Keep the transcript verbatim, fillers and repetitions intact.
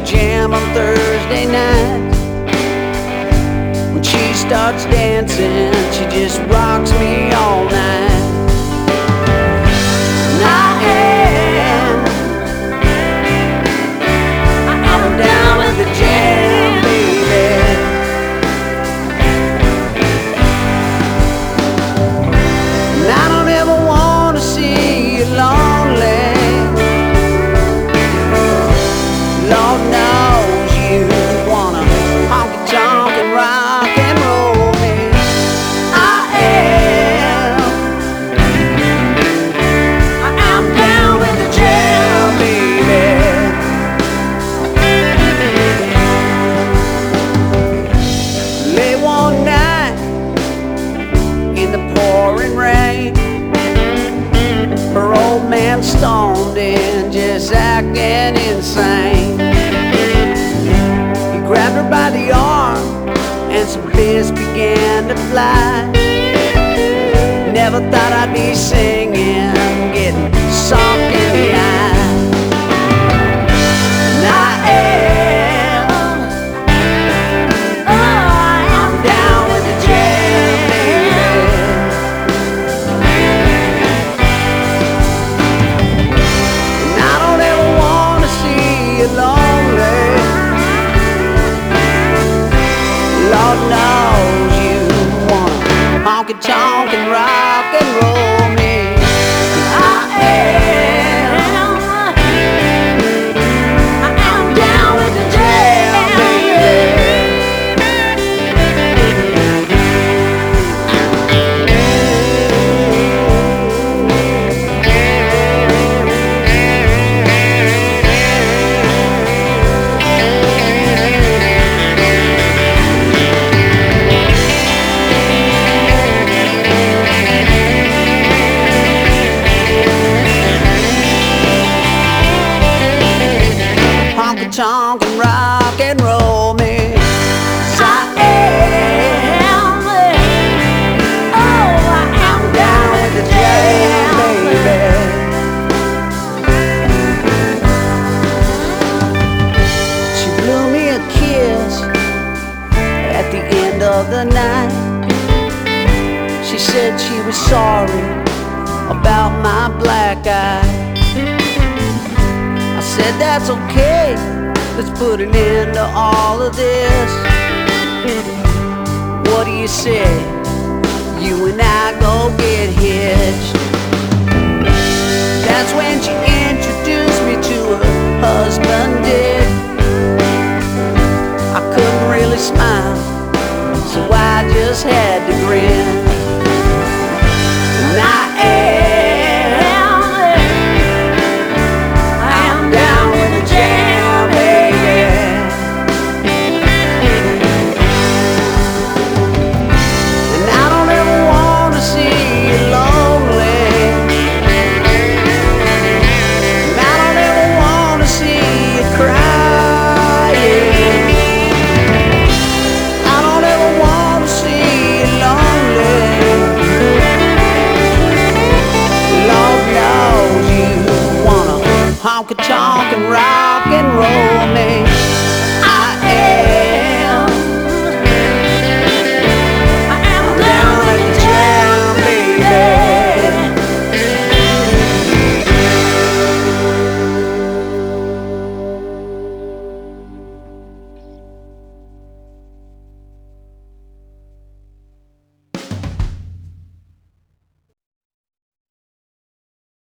jam on Thursday night. When she starts dancing, she just rocks me all night. And I am, I'm down with the jam, baby. And I don't ever want to see you lonely. Lord knows you wanna honky tonk and rock and roll me. I am, I am down with the jam, baby. Late one night in the pouring rain, her old man stoned and just acting insane. He grabbed her by the arm and some bliss began to fly. Never thought I'd be singing, getting sunk in the eye. And I am, oh, I am down with the jam, baby. And I don't ever want to see you lonely. Lord knows you wanna honky tonk and rock and roll me. I am, I am down with the jam, baby. Honky tonk and rock and roll me. 'Cause I am, oh, I am down with the jam, baby. She blew me a kiss at the end of the night. She said she was sorry about my black eye. I said that's okay, let's put an end to all of this. What do you say? You and I go get hitched. That's when she introduced me to her husband, Dick. I couldn't really smile, so I just had to grin. And I am, I am down with the jam, baby. And I don't ever want to see you lonely. And I don't ever want to see you crying. I don't ever want to see you lonely. Lord knows you wanna honky tonk and rock and roll me. I am.